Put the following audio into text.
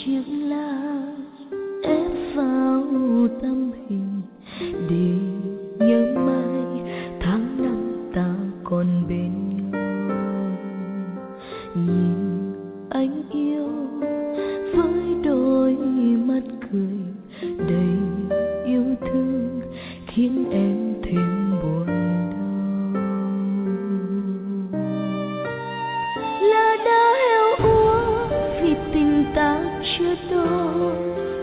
chiếc lá ép vào tâm hình để nhớ mãi tháng năm ta còn bên nhau. Nhìn anh yêu với đôi mắt cười đầy yêu thương khiến em thêm buồn đau. Lá đã héo úa vì tình ta chưa đôi,